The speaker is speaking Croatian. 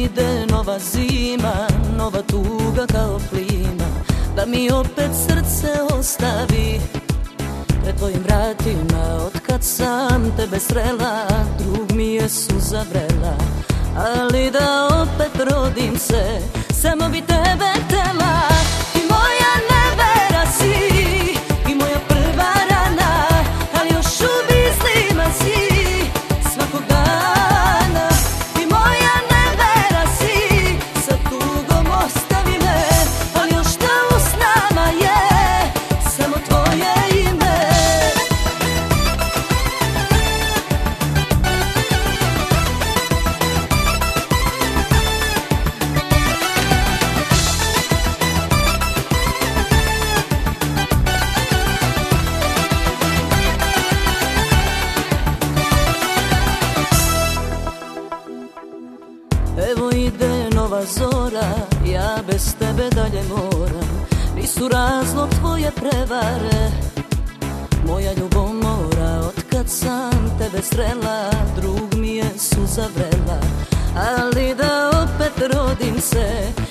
ide nova zima, nova tuga kao plima, da mi opet srce ostavi pred tvojim vratima. Otkad sam tebe srela, drug mi je suza vrela, ali da opet rodim se, samo bi tebe htela. Ti moja nevera si i moja prva rana, ali još u mislima si svakog dana. Ti moja nevera si, sa tugom ostavi me, ali još da u snama je samo tvoje ime. Evo ide nova zora, ja bez tebe dalje moram. Nisu razlog tvoje prevare, moja ljubav mora. Otkad sam tebe srela, drug mi je suza vrela, ali da opet rodim se,